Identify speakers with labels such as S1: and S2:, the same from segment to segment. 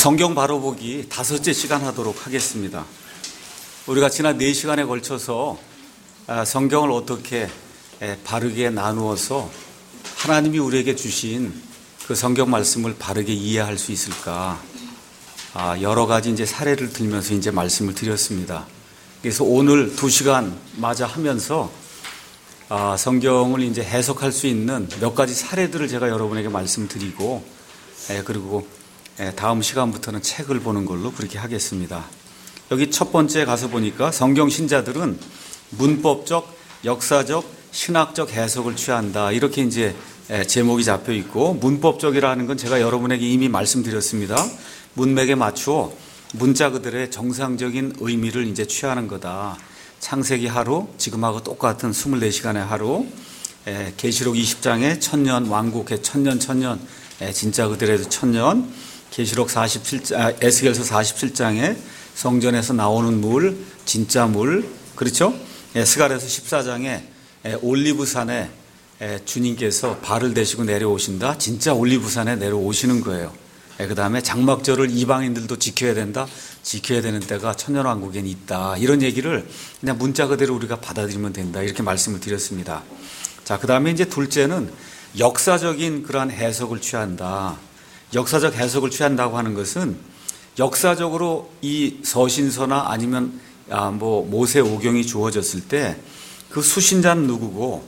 S1: 성경 바로 보기 5째 시간 하도록 하겠습니다. 우리가 지난 4시간에 걸쳐서 성경을 어떻게 바르게 나누어서 하나님이 우리에게 주신 그 성경 말씀을 바르게 이해할 수 있을까? 여러 가지 이제 사례를 들면서 이제 말씀을 드렸습니다. 그래서 오늘 2시간 마저 하면서 성경을 이제 해석할 수 있는 몇 가지 사례들을 제가 여러분에게 말씀드리고, 그리고 다음 시간부터는 책을 보는 걸로 그렇게 하겠습니다. 여기 첫 번째 가서 보니까 성경 신자들은 문법적, 역사적, 신학적 해석을 취한다. 이렇게 이제 제목이 잡혀 있고, 문법적이라는 건 제가 여러분에게 이미 말씀드렸습니다. 문맥에 맞추어 문자 그들의 정상적인 의미를 이제 취하는 거다. 창세기 하루, 지금하고 똑같은 24시간의 하루, 계시록 20장에 천년 왕국의 천년, 진짜 그들의 천년, 계시록 47장, 에스겔서 47장에 성전에서 나오는 물, 진짜 물, 그렇죠? 스가랴서 14장에 올리브산에 주님께서 발을 대시고 내려오신다. 진짜 올리브산에 내려오시는 거예요. 그 다음에 장막절을 이방인들도 지켜야 된다. 지켜야 되는 때가 천년왕국엔 있다. 이런 얘기를 그냥 문자 그대로 우리가 받아들이면 된다. 이렇게 말씀을 드렸습니다. 자, 그 다음에 이제 둘째는 역사적인 그러한 해석을 취한다. 역사적 해석을 취한다고 하는 것은 역사적으로 이 서신서나 아니면 모세 오경이 주어졌을 때 그 수신자는 누구고,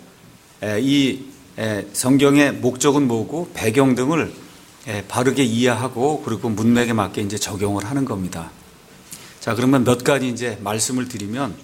S1: 이 성경의 목적은 뭐고, 배경 등을 바르게 이해하고, 그리고 문맥에 맞게 이제 적용을 하는 겁니다. 자, 그러면 몇 가지 이제 말씀을 드리면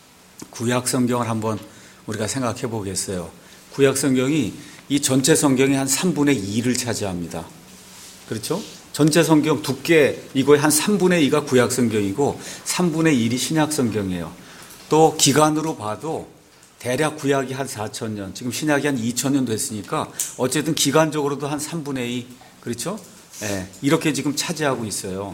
S1: 구약 성경을 한번 우리가 생각해 보겠어요. 구약 성경이 이 전체 성경의 한 3분의 2를 차지합니다. 그렇죠? 전체 성경 두께 이거의 한 3분의 2가 구약 성경이고 3분의 1이 신약 성경이에요. 또 기간으로 봐도 대략 구약이 한 4,000년, 지금 신약이 한 2,000년 됐으니까 어쨌든 기간적으로도 한 3분의 2, 그렇죠? 이렇게 지금 차지하고 있어요.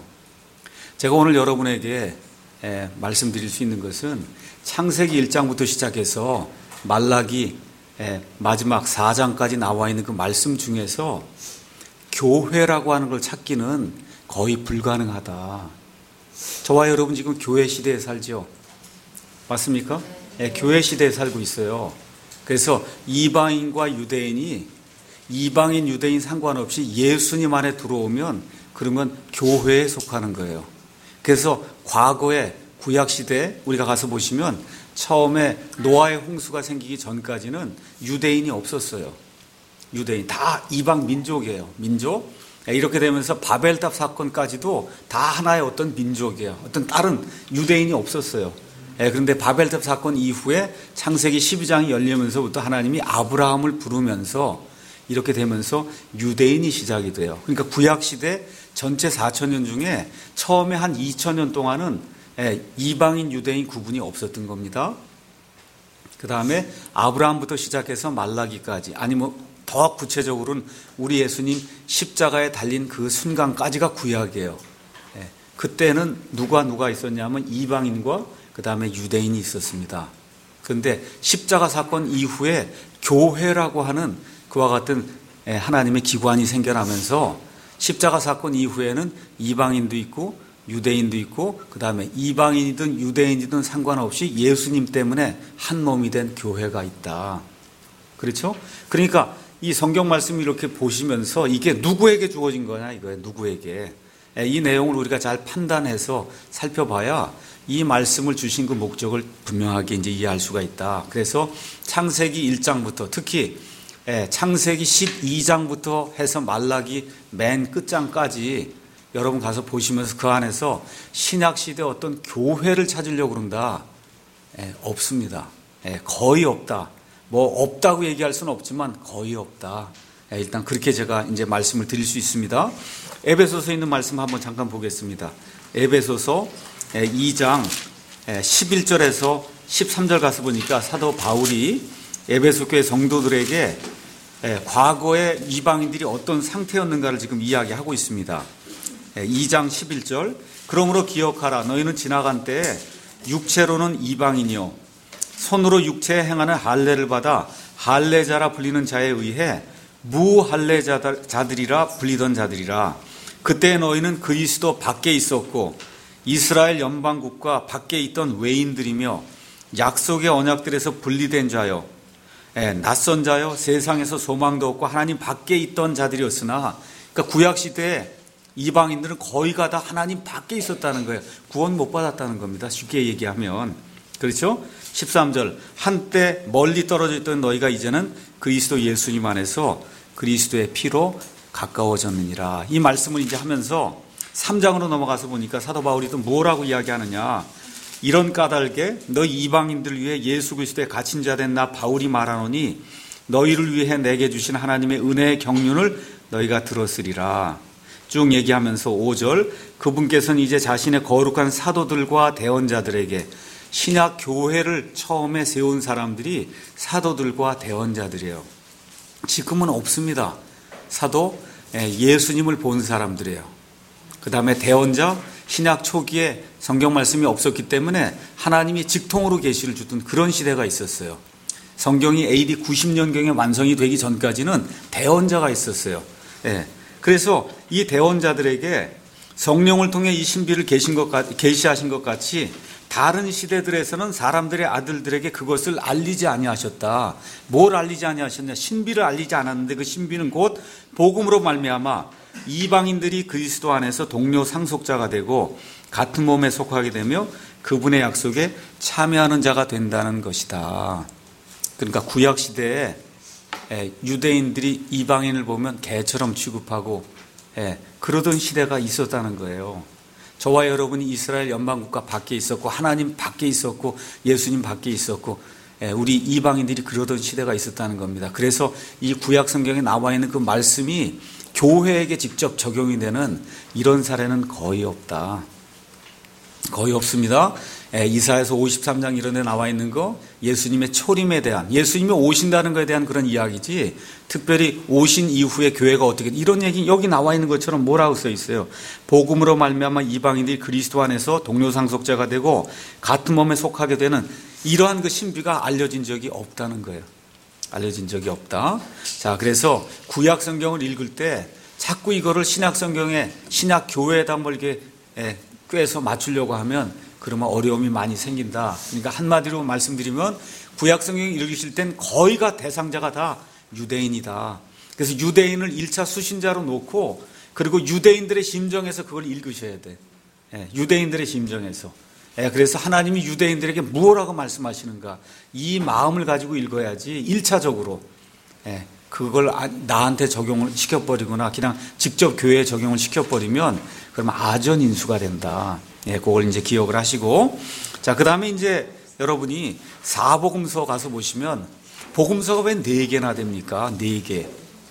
S1: 제가 오늘 여러분에게 말씀드릴 수 있는 것은 창세기 1장부터 시작해서 말라기 마지막 4장까지 나와 있는 그 말씀 중에서 교회라고 하는 걸 찾기는 거의 불가능하다. 저와 여러분 지금 교회 시대에 살죠? 맞습니까? 교회 시대에 살고 있어요. 그래서 이방인과 유대인이 이방인, 유대인 상관없이 예수님 안에 들어오면 그러면 교회에 속하는 거예요. 그래서 과거에 구약 시대에 우리가 가서 보시면 처음에 노아의 홍수가 생기기 전까지는 유대인이 없었어요. 유대인 다 이방 민족이에요. 민족. 이렇게 되면서 바벨탑 사건까지도 다 하나의 어떤 민족이에요. 어떤 다른 유대인이 없었어요. 그런데 바벨탑 사건 이후에 창세기 12장이 열리면서부터 하나님이 아브라함을 부르면서 이렇게 되면서 유대인이 시작이 돼요. 그러니까 구약 시대 전체 4,000년 중에 처음에 한 2,000년 동안은 이방인, 유대인 구분이 없었던 겁니다. 그 다음에 아브라함부터 시작해서 말라기까지, 아니면 더 구체적으로는 우리 예수님 십자가에 달린 그 순간까지가 구약이에요. 그때는 누가 있었냐면 이방인과 그 다음에 유대인이 있었습니다. 그런데 십자가 사건 이후에 교회라고 하는 그와 같은 하나님의 기관이 생겨나면서 십자가 사건 이후에는 이방인도 있고 유대인도 있고 그 다음에 이방인이든 유대인이든 상관없이 예수님 때문에 한 몸이 된 교회가 있다. 그렇죠? 그러니까 이 성경 말씀을 이렇게 보시면서 이게 누구에게 주어진 거냐 이거예요. 누구에게. 이 내용을 우리가 잘 판단해서 살펴봐야 이 말씀을 주신 그 목적을 분명하게 이제 이해할 수가 있다. 그래서 창세기 1장부터 특히 창세기 12장부터 해서 말라기 맨 끝장까지 여러분 가서 보시면서 그 안에서 신약시대 어떤 교회를 찾으려고 그런다. 없습니다. 거의 없다. 뭐 없다고 얘기할 수는 없지만 거의 없다. 일단 그렇게 제가 이제 말씀을 드릴 수 있습니다. 에베소서에 있는 말씀 한번 잠깐 보겠습니다. 에베소서 2장 11절에서 13절 가서 보니까 사도 바울이 에베소 교회 성도들에게 과거에 이방인들이 어떤 상태였는가를 지금 이야기하고 있습니다. 2장 11절, 그러므로 기억하라. 너희는 지나간 때에 육체로는 이방인이요 손으로 육체에 행하는 할례를 받아 할례자라 불리는 자에 의해 무할례자들이라 불리던 자들이라. 그때 너희는 그리스도 밖에 있었고 이스라엘 연방국과 밖에 있던 외인들이며 약속의 언약들에서 분리된 자요, 낯선 자요, 세상에서 소망도 없고 하나님 밖에 있던 자들이었으나, 그러니까 구약시대에 이방인들은 거의가 다 하나님 밖에 있었다는 거예요. 구원 못 받았다는 겁니다. 쉽게 얘기하면. 그렇죠? 13절, 한때 멀리 떨어져 있던 너희가 이제는 그리스도 예수님 안에서 그리스도의 피로 가까워졌느니라. 이 말씀을 이제 하면서 3장으로 넘어가서 보니까 사도 바울이 또 뭐라고 이야기하느냐. 이런 까닭에 너희 이방인들을 위해 예수 그리스도의 갇힌 자 된 나 바울이 말하노니 너희를 위해 내게 주신 하나님의 은혜의 경륜을 너희가 들었으리라. 쭉 얘기하면서 5절, 그분께서는 이제 자신의 거룩한 사도들과 대언자들에게, 신약 교회를 처음에 세운 사람들이 사도들과 대언자들이에요. 지금은 없습니다. 사도, 예수님을 본 사람들이에요. 그 다음에 대언자, 신약 초기에 성경 말씀이 없었기 때문에 하나님이 직통으로 계시를 주던 그런 시대가 있었어요. 성경이 AD 90년경에 완성이 되기 전까지는 대언자가 있었어요. 그래서 이 대언자들에게 성령을 통해 이 신비를 계시하신 것 같이 다른 시대들에서는 사람들의 아들들에게 그것을 알리지 아니하셨다. 뭘 알리지 아니하셨냐? 신비를 알리지 않았는데 그 신비는 곧 복음으로 말미암아 이방인들이 그리스도 안에서 동료 상속자가 되고 같은 몸에 속하게 되며 그분의 약속에 참여하는 자가 된다는 것이다. 그러니까 구약 시대에 유대인들이 이방인을 보면 개처럼 취급하고 그러던 시대가 있었다는 거예요. 저와 여러분이 이스라엘 연방국가 밖에 있었고 하나님 밖에 있었고 예수님 밖에 있었고 우리 이방인들이 그러던 시대가 있었다는 겁니다. 그래서 이 구약 성경에 나와 있는 그 말씀이 교회에게 직접 적용이 되는 이런 사례는 거의 없다. 거의 없습니다. 이사야서 53장 이런 데 나와 있는 거 예수님의 초림에 대한, 예수님이 오신다는 것에 대한 그런 이야기지, 특별히 오신 이후에 교회가 어떻게, 이런 얘기 여기 나와 있는 것처럼 뭐라고 써 있어요. 복음으로 말미암아 이방인들이 그리스도 안에서 동료 상속자가 되고 같은 몸에 속하게 되는 이러한 그 신비가 알려진 적이 없다는 거예요. 알려진 적이 없다. 자, 그래서 구약 성경을 읽을 때 자꾸 이거를 신약 성경에, 신약 교회에다 뭐 이렇게 꿰서 맞추려고 하면 그러면 어려움이 많이 생긴다. 그러니까 한마디로 말씀드리면 구약 성경을 읽으실 땐 거의가 대상자가 다 유대인이다. 그래서 유대인을 1차 수신자로 놓고 그리고 유대인들의 심정에서 그걸 읽으셔야 돼. 유대인들의 심정에서. 그래서 하나님이 유대인들에게 무엇라고 말씀하시는가, 이 마음을 가지고 읽어야지 1차적으로 그걸 나한테 적용을 시켜버리거나 그냥 직접 교회에 적용을 시켜버리면 그러면 아전인수가 된다. 그걸 이제 기억을 하시고, 자, 그 다음에 이제 여러분이 사복음서 가서 보시면 복음서가 왜 4개나 됩니까? 4개.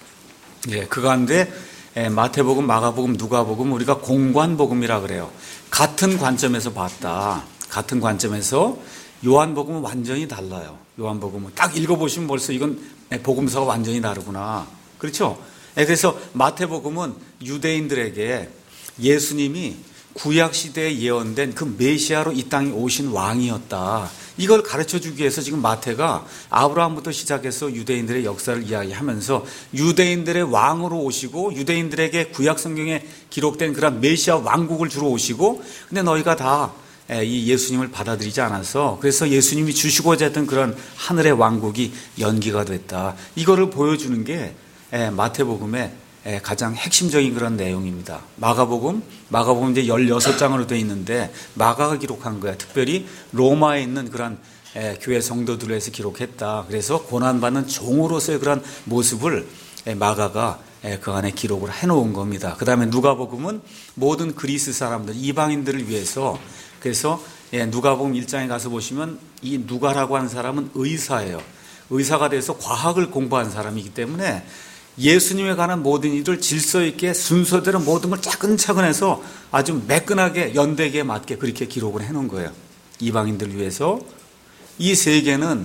S1: 그 가운데 마태복음, 마가복음, 누가복음 우리가 공관복음이라 그래요. 같은 관점에서 봤다. 같은 관점에서. 요한복음은 완전히 달라요. 요한복음은 딱 읽어보시면 벌써 이건 복음서가 완전히 다르구나. 그렇죠? 그래서 마태복음은 유대인들에게 예수님이 구약시대에 예언된 그 메시아로 이 땅에 오신 왕이었다. 이걸 가르쳐주기 위해서 지금 마태가 아브라함부터 시작해서 유대인들의 역사를 이야기하면서 유대인들의 왕으로 오시고 유대인들에게 구약성경에 기록된 그런 메시아 왕국을 주러 오시고, 근데 너희가 다 이 예수님을 받아들이지 않아서 그래서 예수님이 주시고자 했던 그런 하늘의 왕국이 연기가 됐다. 이거를 보여주는 게 마태복음의 가장 핵심적인 그런 내용입니다. 마가복음 이제 16장으로 되어 있는데 마가가 기록한 거야. 특별히 로마에 있는 그런 교회 성도들을 해서 기록했다. 그래서 고난받는 종으로서의 그런 모습을 마가가 그 안에 기록을 해놓은 겁니다. 그 다음에 누가복음은 모든 그리스 사람들, 이방인들을 위해서, 그래서 누가복음 1장에 가서 보시면 이 누가라고 하는 사람은 의사예요. 의사가 돼서 과학을 공부한 사람이기 때문에 예수님에 관한 모든 일을 질서 있게 순서대로 모든 걸 차근차근 해서 아주 매끈하게 연대기에 맞게 그렇게 기록을 해놓은 거예요. 이방인들을 위해서. 이 세 개는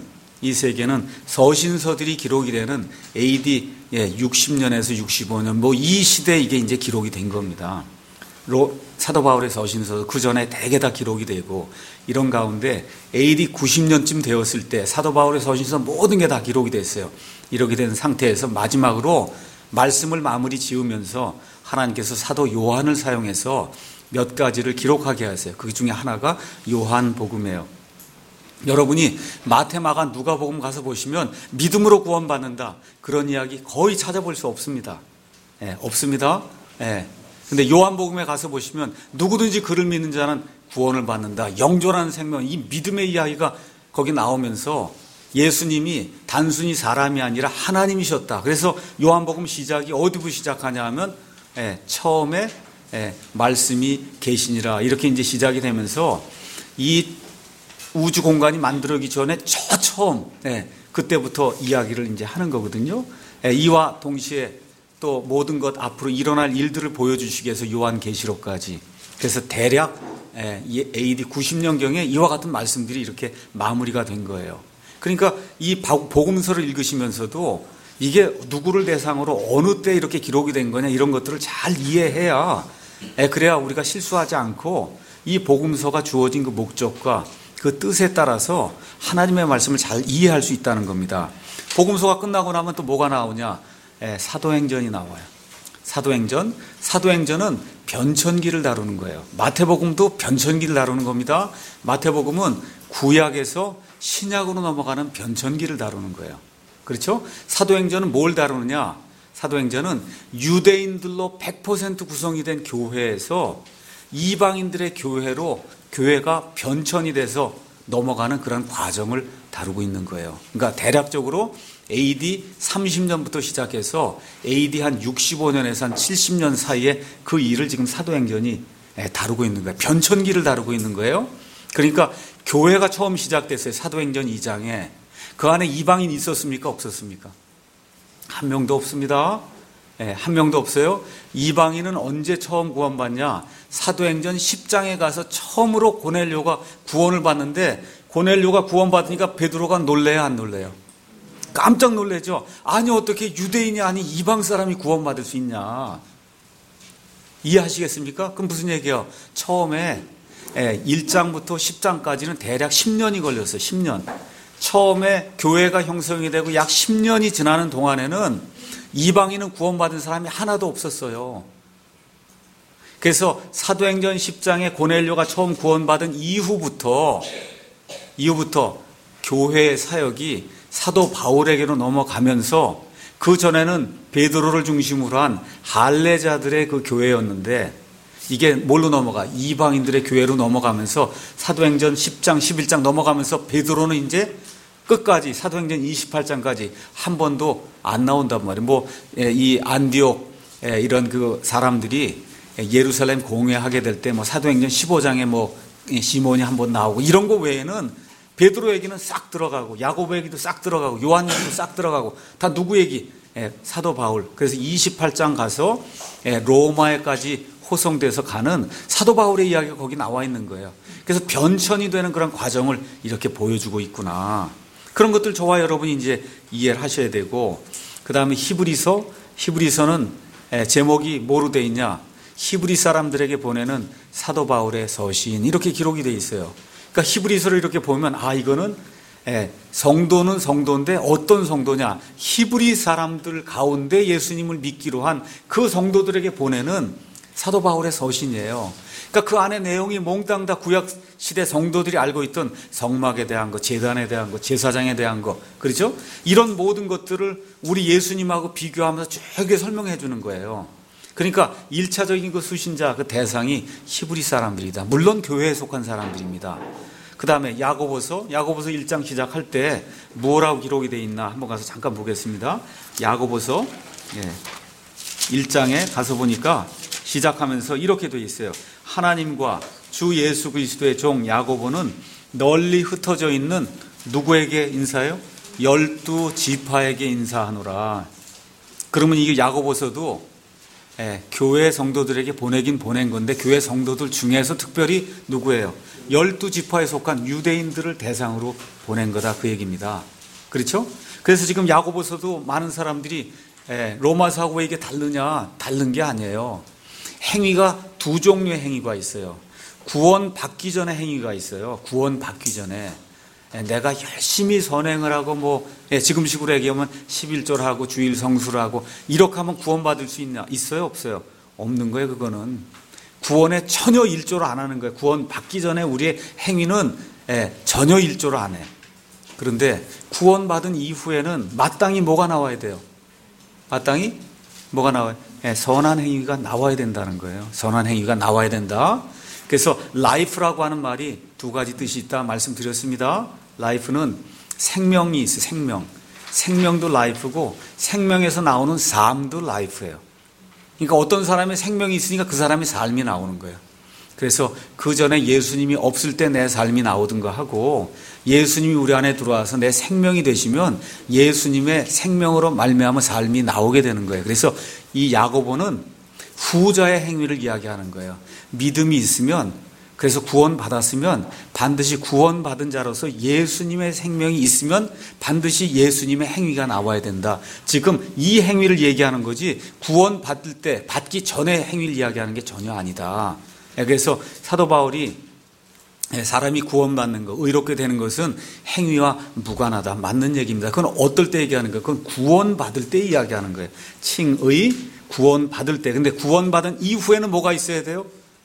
S1: 서신서들이 기록이 되는 AD 60년에서 65년 이 시대에 이게 이제 기록이 된 겁니다. 사도 바울의 서신서 그 전에 대개 다 기록이 되고, 이런 가운데 AD 90년쯤 되었을 때 사도 바울의 서신서 모든 게 다 기록이 됐어요. 이렇게 된 상태에서 마지막으로 말씀을 마무리 지으면서 하나님께서 사도 요한을 사용해서 몇 가지를 기록하게 하세요. 그 중에 하나가 요한복음이에요. 여러분이 마태, 마가, 누가복음 가서 보시면 믿음으로 구원받는다, 그런 이야기 거의 찾아볼 수 없습니다. 없습니다. 근데 요한복음에 가서 보시면 누구든지 그를 믿는 자는 구원을 받는다, 영존하는 생명, 이 믿음의 이야기가 거기 나오면서 예수님이 단순히 사람이 아니라 하나님이셨다. 그래서 요한복음 시작이 어디부터 시작하냐 하면 처음에 말씀이 계시니라, 이렇게 이제 시작이 되면서 이 우주 공간이 만들어지기 전에 저 처음 그때부터 이야기를 이제 하는 거거든요. 이와 동시에 또 모든 것 앞으로 일어날 일들을 보여주시기 위해서 요한계시록까지, 그래서 대략 AD 90년경에 이와 같은 말씀들이 이렇게 마무리가 된 거예요. 그러니까 이 복음서를 읽으시면서도 이게 누구를 대상으로 어느 때 이렇게 기록이 된 거냐, 이런 것들을 잘 이해해야, 그래야 우리가 실수하지 않고 이 복음서가 주어진 그 목적과 그 뜻에 따라서 하나님의 말씀을 잘 이해할 수 있다는 겁니다. 복음서가 끝나고 나면 또 뭐가 나오냐? 사도행전이 나와요. 사도행전은 변천기를 다루는 거예요. 마태복음도 변천기를 다루는 겁니다. 마태복음은 구약에서 신약으로 넘어가는 변천기를 다루는 거예요. 그렇죠? 사도행전은 뭘 다루느냐? 사도행전은 유대인들로 100% 구성이 된 교회에서 이방인들의 교회로 교회가 변천이 돼서 넘어가는 그런 과정을 다루고 있는 거예요. 그러니까 대략적으로 AD 30년부터 시작해서 AD 한 65년에서 한 70년 사이에 그 일을 지금 사도행전이 다루고 있는 거예요. 변천기를 다루고 있는 거예요. 그러니까 교회가 처음 시작됐어요. 사도행전 2장에. 그 안에 이방인이 있었습니까? 없었습니까? 한 명도 없습니다. 한 명도 없어요. 이방인은 언제 처음 구원받냐? 사도행전 10장에 가서 처음으로 고넬료가 구원을 받는데, 고넬료가 구원받으니까 베드로가 놀래요, 안 놀래요? 깜짝 놀래죠. 아니, 어떻게 유대인이 아닌 이방 사람이 구원받을 수 있냐? 이해하시겠습니까? 그럼 무슨 얘기예요? 처음에 1장부터 10장까지는 대략 10년이 걸렸어요. 10년. 처음에 교회가 형성이 되고 약 10년이 지나는 동안에는 이방인은 구원받은 사람이 하나도 없었어요. 그래서 사도행전 10장에 고넬료가 처음 구원받은 이후부터 교회의 사역이 사도 바울에게로 넘어가면서, 그 전에는 베드로를 중심으로 한 할례자들의 그 교회였는데, 이게 뭘로 넘어가? 이방인들의 교회로 넘어가면서 사도행전 10장, 11장 넘어가면서 베드로는 이제 끝까지 사도행전 28장까지 한 번도 안 나온단 말이에요. 이 안디옥 이런 그 사람들이 예루살렘 공회하게 될 때 사도행전 15장에 시몬이 한 번 나오고, 이런 거 외에는 베드로 얘기는 싹 들어가고, 야고보 얘기도 싹 들어가고, 요한 얘기도 싹 들어가고, 다 누구 얘기? 사도 바울. 그래서 28장 가서 로마에까지 호송돼서 가는 사도 바울의 이야기가 거기 나와 있는 거예요. 그래서 변천이 되는 그런 과정을 이렇게 보여주고 있구나. 그런 것들 저와 여러분이 이제 이해를 하셔야 되고, 그 다음에 히브리서는 제목이 뭐로 돼 있냐? 히브리 사람들에게 보내는 사도 바울의 서신, 이렇게 기록이 돼 있어요. 그러니까 히브리서를 이렇게 보면, 이거는 성도는 성도인데 어떤 성도냐? 히브리 사람들 가운데 예수님을 믿기로 한 그 성도들에게 보내는 사도 바울의 서신이에요. 그러니까 그 안에 내용이 몽땅 다 구약 시대 성도들이 알고 있던 성막에 대한 거, 제단에 대한 거, 제사장에 대한 거, 그렇죠? 이런 모든 것들을 우리 예수님하고 비교하면서 쭉 설명해 주는 거예요. 그러니까 1차적인 그 수신자, 그 대상이 히브리 사람들이다. 물론 교회에 속한 사람들입니다. 그 다음에 야고보서 1장 시작할 때 뭐라고 기록이 되어 있나 한번 가서 잠깐 보겠습니다. 야고보서 1장에 가서 보니까 시작하면서 이렇게 되어 있어요. 하나님과 주 예수 그리스도의 종 야고보는 널리 흩어져 있는 누구에게 인사해요? 12지파에게 인사하노라. 그러면 이게 야고보서도 교회 성도들에게 보내긴 보낸 건데, 교회 성도들 중에서 특별히 누구예요? 12지파에 속한 유대인들을 대상으로 보낸 거다, 그 얘기입니다. 그렇죠? 그래서 지금 야고보서도 많은 사람들이 로마서하고 왜 이게 다르냐? 다른 게 아니에요. 행위가 두 종류의 행위가 있어요. 구원 받기 전에 행위가 있어요. 구원 받기 전에. 내가 열심히 선행을 하고 지금식으로 얘기하면 11조를 하고 주일 성수를 하고 이렇게 하면 구원받을 수 있어요? 없어요? 없는 거예요. 그거는 구원에 전혀 일조를 안 하는 거예요. 구원 받기 전에 우리의 행위는 전혀 일조를 안 해. 그런데 구원받은 이후에는 마땅히 뭐가 나와야 돼요? 마땅히 뭐가 나와요? 선한 행위가 나와야 된다는 거예요. 선한 행위가 나와야 된다. 그래서 life라고 하는 말이 두 가지 뜻이 있다 말씀드렸습니다. life는 생명이 있어요. 생명. 생명도 life고 생명에서 나오는 삶도 life예요. 그러니까 어떤 사람의 생명이 있으니까 그 사람의 삶이 나오는 거예요. 그래서 그 전에 예수님이 없을 때 내 삶이 나오든가 하고 예수님이 우리 안에 들어와서 내 생명이 되시면 예수님의 생명으로 말미암아 삶이 나오게 되는 거예요. 그래서 이 야고보는 후자의 행위를 이야기하는 거예요. 믿음이 있으면, 그래서 구원받았으면 반드시 구원받은 자로서 예수님의 생명이 있으면 반드시 예수님의 행위가 나와야 된다. 지금 이 행위를 얘기하는 거지 구원받을 때, 받기 전에 행위를 이야기하는 게 전혀 아니다. 그래서 사도 바울이 사람이 구원받는 것, 의롭게 되는 것은 행위와 무관하다. 맞는 얘기입니다. 그건 어떨 때 얘기하는 거예요? 그건 구원받을 때 이야기하는 거예요. 칭의, 구원받을 때. 근데 구원받은 이후에는 뭐가 있어야 돼요?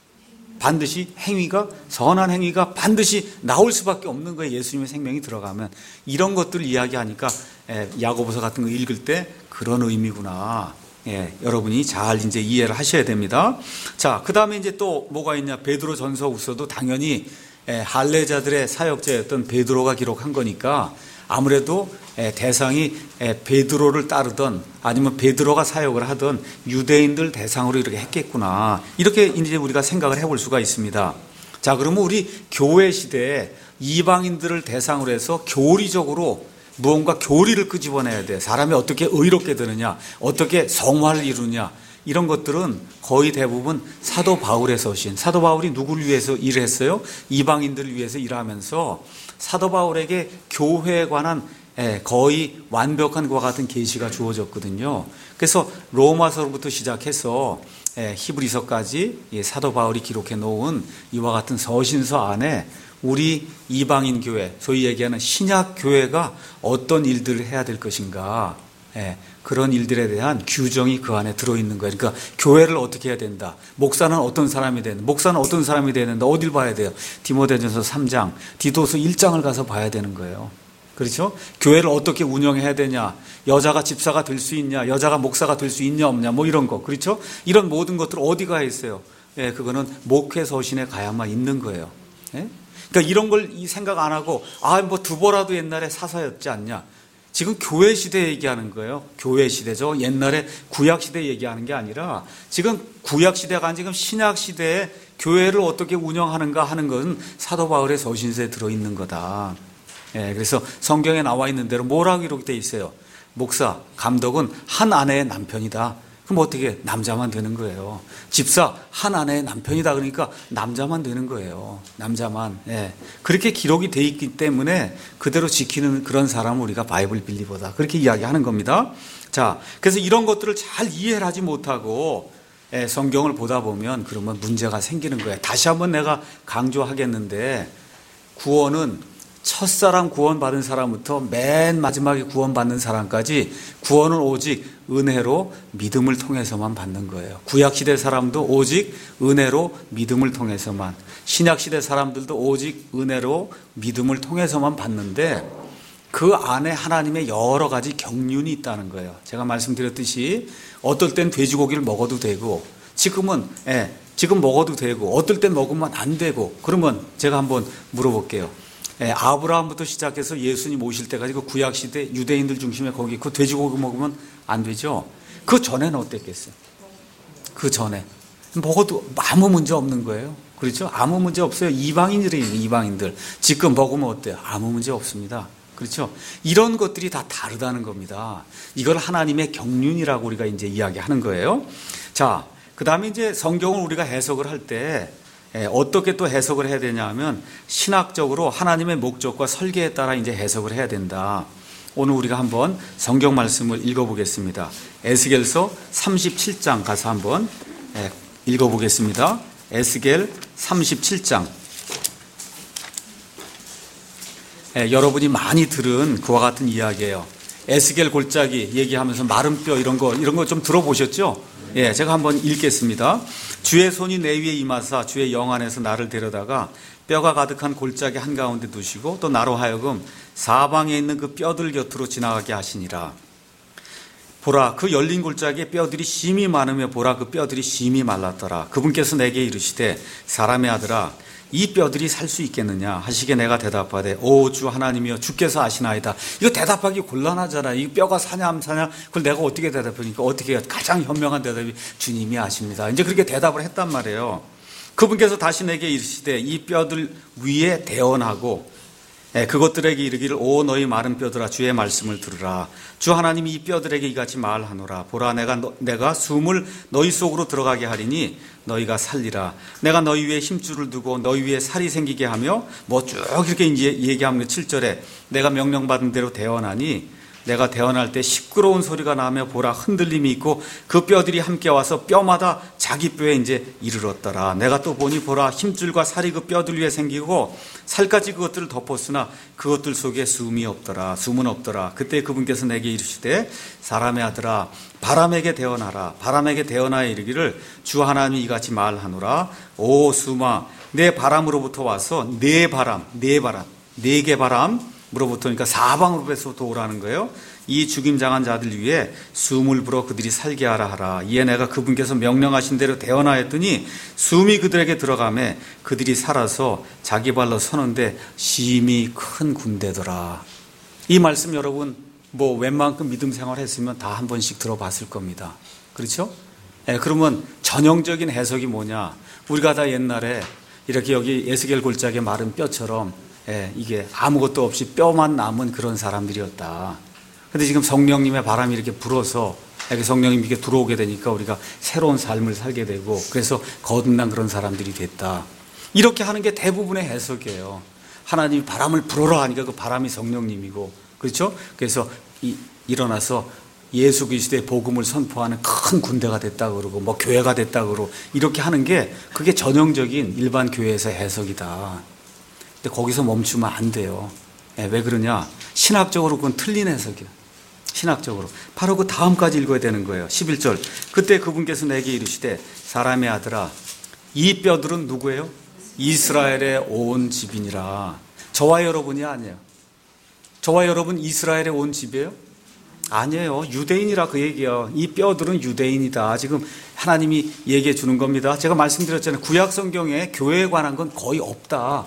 S1: 반드시 행위가, 선한 행위가 반드시 나올 수밖에 없는 거예요. 예수님의 생명이 들어가면. 이런 것들을 이야기하니까 야고보서 같은 거 읽을 때 그런 의미구나. 여러분이 잘 이제 이해를 하셔야 됩니다. 자, 그 다음에 이제 또 뭐가 있냐. 베드로 전서후서도 당연히 할례자들의 사역자였던 베드로가 기록한 거니까 아무래도 대상이 베드로를 따르던 아니면 베드로가 사역을 하던 유대인들 대상으로 이렇게 했겠구나. 이렇게 이제 우리가 생각을 해볼 수가 있습니다. 자, 그러면 우리 교회 시대에 이방인들을 대상으로 해서 교리적으로 무언가 교리를 끄집어내야 돼. 사람이 어떻게 의롭게 되느냐, 어떻게 성화를 이루느냐, 이런 것들은 거의 대부분 사도 바울의 서신. 사도 바울이 누구를 위해서 일했어요? 이방인들을 위해서 일하면서 사도 바울에게 교회에 관한 거의 완벽한 것과 같은 계시가 주어졌거든요. 그래서 로마서로부터 시작해서 히브리서까지 사도 바울이 기록해 놓은 이와 같은 서신서 안에 우리 이방인 교회, 소위 얘기하는 신약 교회가 어떤 일들을 해야 될 것인가, 그런 일들에 대한 규정이 그 안에 들어있는 거예요. 그러니까 교회를 어떻게 해야 된다, 목사는 어떤 사람이 되는, 목사는 어떤 사람이 되야 된다, 어딜 봐야 돼요? 디모데전서 3장, 디도서 1장을 가서 봐야 되는 거예요. 그렇죠? 교회를 어떻게 운영해야 되냐, 여자가 집사가 될 수 있냐, 여자가 목사가 될 수 있냐 없냐, 뭐 이런 거, 그렇죠? 이런 모든 것들 어디 가 있어요? 그거는 목회 서신에 가야만 있는 거예요. 그러니까 이런 걸 생각 안 하고 뭐 두보라도 옛날에 사사였지 않냐. 지금 교회 시대 얘기하는 거예요. 교회 시대죠. 옛날에 구약 시대 얘기하는 게 아니라 지금 구약 시대가 아니라 지금 신약 시대에 교회를 어떻게 운영하는가 하는 것은 사도 바울의 서신서에 들어있는 거다. 그래서 성경에 나와 있는 대로 뭐라고 기록되어 있어요? 목사, 감독은 한 아내의 남편이다. 그럼 어떻게 남자만 되는 거예요? 집사 한 아내의 남편이다. 그러니까 남자만 되는 거예요. 남자만. 그렇게 기록이 돼 있기 때문에 그대로 지키는 그런 사람을 우리가 바이블 빌리버다. 그렇게 이야기하는 겁니다. 자, 그래서 이런 것들을 잘 이해를 하지 못하고 성경을 보다 보면 그러면 문제가 생기는 거예요. 다시 한번 내가 강조하겠는데 구원은 첫사람 구원받은 사람부터 맨 마지막에 구원받는 사람까지 구원은 오직 은혜로 믿음을 통해서만 받는 거예요. 구약시대 사람도 오직 은혜로 믿음을 통해서만, 신약시대 사람들도 오직 은혜로 믿음을 통해서만 받는데 그 안에 하나님의 여러 가지 경륜이 있다는 거예요. 제가 말씀드렸듯이 어떨 땐 돼지고기를 먹어도 되고 지금 먹어도 되고 어떨 땐 먹으면 안 되고. 그러면 제가 한번 물어볼게요. 아브라함부터 시작해서 예수님 오실 때까지 그 구약시대 유대인들 중심에 거기 그 돼지고기 먹으면 안 되죠. 그 전에는 어땠겠어요? 그 전에 먹어도 아무 문제 없는 거예요. 그렇죠? 아무 문제 없어요. 이방인들 지금 먹으면 어때요? 아무 문제 없습니다. 그렇죠? 이런 것들이 다 다르다는 겁니다. 이걸 하나님의 경륜이라고 우리가 이제 이야기하는 거예요. 자, 그 다음에 이제 성경을 우리가 해석을 할 때 어떻게 또 해석을 해야 되냐 하면 신학적으로 하나님의 목적과 설계에 따라 이제 해석을 해야 된다. 오늘 우리가 한번 성경 말씀을 읽어보겠습니다. 에스겔서 37장 가서 한번 읽어보겠습니다. 에스겔 37장 여러분이 많이 들은 그와 같은 이야기예요. 에스겔 골짜기 얘기하면서 마른 뼈 이런 거 좀 들어보셨죠? 예, 제가 한번 읽겠습니다. 주의 손이 내 위에 임하사 주의 영 안에서 나를 데려다가 뼈가 가득한 골짜기 한가운데 두시고 또 나로 하여금 사방에 있는 그 뼈들 곁으로 지나가게 하시니라. 보라, 그 열린 골짜기에 뼈들이 심히 많으며 보라, 그 뼈들이 심히 말랐더라. 그분께서 내게 이르시되 사람의 아들아, 이 뼈들이 살 수 있겠느냐 하시게 내가 대답하되 오 주 하나님이여 주께서 아시나이다. 이거 대답하기 곤란하잖아. 이 뼈가 사냐 안 사냐 그걸 내가 어떻게 대답하니까 어떻게 해요? 가장 현명한 대답이 주님이 아십니다. 이제 그렇게 대답을 했단 말이에요. 그분께서 다시 내게 이르시되 이 뼈들 위에 대언하고 그것들에게 이르기를 오 너희 마른 뼈들아 주의 말씀을 들으라. 주 하나님이 이 뼈들에게 이같이 말하노라. 보라 내가 숨을 너희 속으로 들어가게 하리니 너희가 살리라. 내가 너희 위에 힘줄을 두고 너희 위에 살이 생기게 하며 뭐 쭉 이렇게 이제 얘기하면 7절에 내가 명령받은 대로 대언하니 내가 대언할 때 시끄러운 소리가 나며 보라 흔들림이 있고 그 뼈들이 함께 와서 뼈마다 자기 뼈에 이제 이르렀더라. 내가 또 보니 보라 힘줄과 살이 그 뼈들 위에 생기고 살까지 그것들을 덮었으나 그것들 속에 숨은 없더라. 그때 그분께서 내게 이르시되 사람의 아들아 바람에게 대언하라. 바람에게 대언하여 이르기를 주 하나님이 이같이 말하노라. 오 숨아 내 바람으로부터 와서 네 개 바람으로부터 그러니까 사방으로부터 오라는 거예요. 이 죽임당한 자들 위에 숨을 불어 그들이 살게 하라. 이에 내가 그분께서 명령하신 대로 대언하였더니 숨이 그들에게 들어가매 그들이 살아서 자기 발로 서는데 심히 큰 군대더라. 이 말씀 여러분 뭐 웬만큼 믿음 생활했으면 다 한 번씩 들어봤을 겁니다. 그렇죠? 그러면 전형적인 해석이 뭐냐? 우리가 다 옛날에 이렇게 여기 에스겔 골짜기에 마른 뼈처럼 이게 아무것도 없이 뼈만 남은 그런 사람들이었다. 근데 지금 성령님의 바람이 이렇게 불어서 이렇게 성령님이 이렇게 들어오게 되니까 우리가 새로운 삶을 살게 되고 그래서 거듭난 그런 사람들이 됐다. 이렇게 하는 게 대부분의 해석이에요. 하나님이 바람을 불어라 하니까 그 바람이 성령님이고 그렇죠? 그래서 일어나서 예수 그리스도의 복음을 선포하는 큰 군대가 됐다 그러고 뭐 교회가 됐다 그러고 이렇게 하는 게 그게 전형적인 일반 교회에서의 해석이다. 근데 거기서 멈추면 안 돼요. 왜 그러냐? 신학적으로 그건 틀린 해석이야. 신학적으로. 바로 그 다음까지 읽어야 되는 거예요. 11절. 그때 그분께서 내게 이르시되 사람의 아들아 이 뼈들은 누구예요? 이스라엘의 온 집이니라. 저와 여러분이 아니에요. 저와 여러분 이스라엘의 온 집이에요? 아니에요. 유대인이라 그 얘기예요. 이 뼈들은 유대인이다. 지금 하나님이 얘기해 주는 겁니다. 제가 말씀드렸잖아요. 구약 성경에 교회에 관한 건 거의 없다.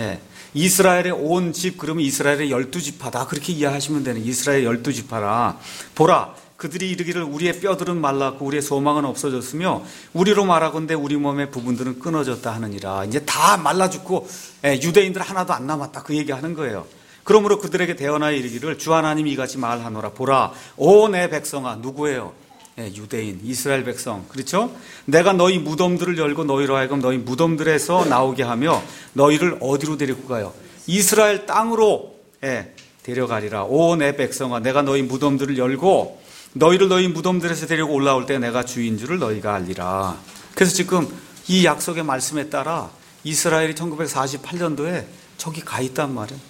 S1: 이스라엘의 온 집 그러면 이스라엘의 12지파다. 그렇게 이해하시면 되는 이스라엘의 12지파라. 보라 그들이 이르기를 우리의 뼈들은 말랐고 우리의 소망은 없어졌으며 우리로 말하건대 우리 몸의 부분들은 끊어졌다 하느니라. 이제 다 말라 죽고 유대인들 하나도 안 남았다. 그 얘기하는 거예요. 그러므로 그들에게 대언하여 이르기를 주 하나님이 이같이 말하노라. 보라 오 내 백성아. 누구예요? 유대인 이스라엘 백성. 그렇죠? 내가 너희 무덤들을 열고 너희로 하여금 너희 무덤들에서 나오게 하며 너희를 어디로 데리고 가요? 이스라엘 땅으로 데려가리라. 오 내 백성아 내가 너희 무덤들을 열고 너희를 너희 무덤들에서 데리고 올라올 때 내가 주인 줄을 너희가 알리라. 그래서 지금 이 약속의 말씀에 따라 이스라엘이 1948년도에 저기 가 있단 말이에요.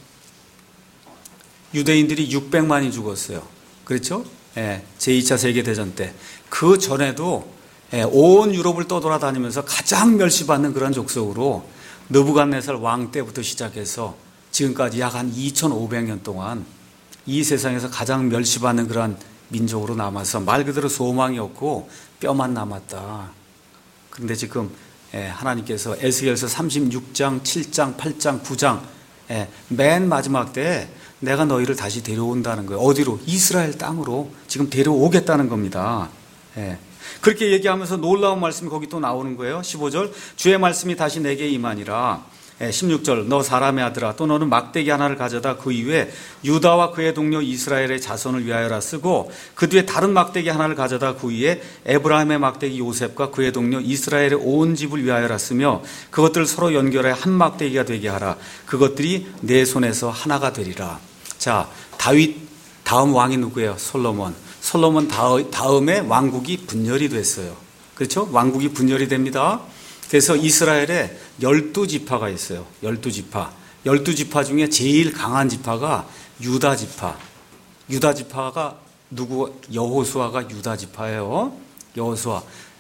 S1: 유대인들이 600만이 죽었어요. 그렇죠? 제2차 세계대전 때. 그 전에도 온 유럽을 떠돌아다니면서 가장 멸시받는 그런 족속으로 느부갓네살 왕 때부터 시작해서 지금까지 약 한 2500년 동안 이 세상에서 가장 멸시받는 그런 민족으로 남아서 말 그대로 소망이 없고 뼈만 남았다. 그런데 지금 하나님께서 에스겔서 36장, 7장, 8장, 9장 맨 마지막 때에 내가 너희를 다시 데려온다는 거예요. 어디로? 이스라엘 땅으로 지금 데려오겠다는 겁니다. 그렇게 얘기하면서 놀라운 말씀이 거기 또 나오는 거예요. 15절 주의 말씀이 다시 내게 임하니라. 16절 너 사람의 아들아 또 너는 막대기 하나를 가져다 그 이후에 유다와 그의 동료 이스라엘의 자손을 위하여라 쓰고 그 뒤에 다른 막대기 하나를 가져다 그 위에 에브라임의 막대기 요셉과 그의 동료 이스라엘의 온 집을 위하여라 쓰며 그것들을 서로 연결해 한 막대기가 되게 하라. 그것들이 내 손에서 하나가 되리라. 자, 다윗 다음 왕이 누구예요? 솔로몬. 솔로몬 다음에 왕국이 분열이 됐어요. 그렇죠? 왕국이 분열이 됩니다. 그래서 이스라엘에 12지파가 있어요. 12지파. 12지파 중에 제일 강한 지파가 유다 지파. 유다 지파가 누구? 여호수아가 유다 지파예요. 여호수아.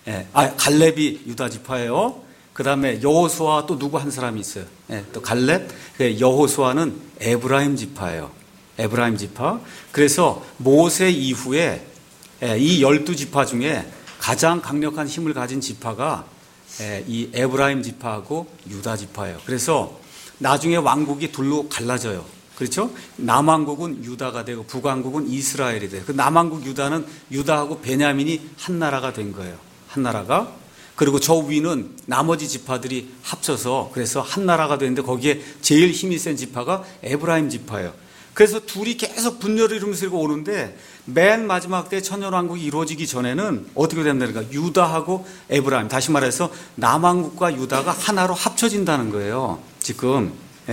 S1: 갈렙이 유다 지파예요. 그 다음에 여호수아 또 누구 한 사람이 있어요. 또 갈렙. 여호수아는 에브라임 지파예요. 에브라임 지파. 그래서 모세 이후에 이 12지파 중에 가장 강력한 힘을 가진 지파가 이 에브라임 지파하고 유다 지파예요. 그래서 나중에 왕국이 둘로 갈라져요. 그렇죠? 남왕국은 유다가 되고 북왕국은 이스라엘이 돼요. 그 남왕국 유다는 유다하고 베냐민이 한 나라가 된 거예요. 한 나라가. 그리고 저 위는 나머지 지파들이 합쳐서 그래서 한 나라가 되는데 거기에 제일 힘이 센 지파가 에브라임 지파예요. 그래서 둘이 계속 분열을 이루면서 오는데 맨 마지막 때 천년왕국이 이루어지기 전에는 어떻게 된다니까? 유다하고 에브라임, 다시 말해서 남왕국과 유다가 하나로 합쳐진다는 거예요. 지금.